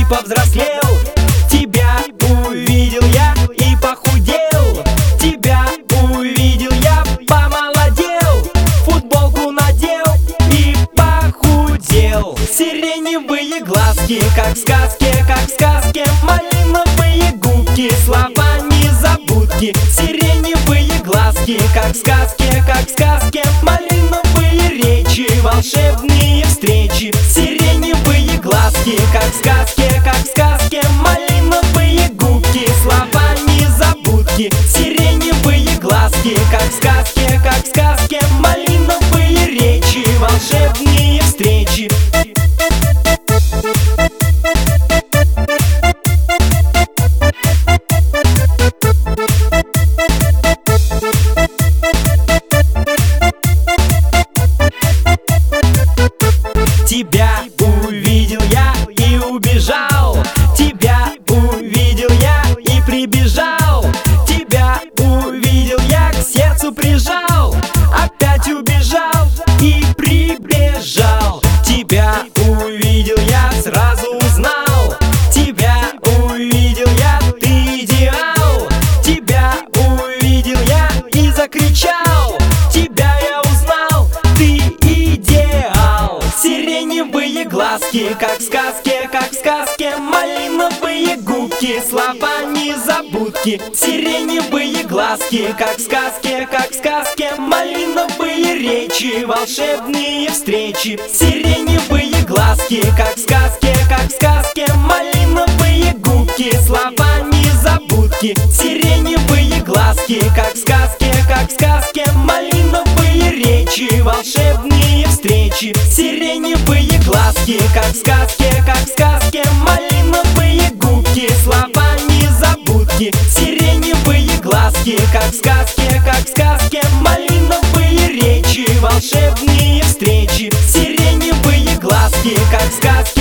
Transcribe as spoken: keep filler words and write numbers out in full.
повзрослел. Тебя увидел я и похудел. Тебя увидел я, помолодел. Футболку надел и похудел. Сиреневые глазки, как в сказке, как в сказке. Малиновые губки, слова незабудки. Сиреневые глазки, как в сказке, как в сказке. Малиновые речи, волшебные встречи. Сиреневые глазки, как в сказке, как в сказке. Малиновые губки, слова незабудки. Сиреневые глазки, как в сказке, как в сказке. Малиновые речи, волшебные встречи. Тебя увидел я и убежал. Тебя увидел я и прибежал. Тебя увидел я, к сердцу прижал. Опять убежал и прибежал. Тебя увидел я, сразу узнал. Тебя увидел я, ты идеал. Тебя увидел я и закричал. Тебя я узнал, ты идеал. Сиреневые глазки, как в сказке, как в сказке. Малиновые губки, слова незабудки. Сиреневые глазки, как в сказке, как в сказке. Малиновые речи, волшебные встречи. Сиреневые глазки, как в сказке, как в сказке. Малиновые губки, слова незабудки. Сиреневые глазки, как в сказке, как в сказке. Малиновые речи, волшебные встречи. Сиреневые глазки, как в сказке, как в сказке. Малиновые губки, слова незабудки. Сиреневые глазки, как в сказке, как в сказке. Малиновые речи, волшебные встречи. Сиреневые глазки, как в сказке.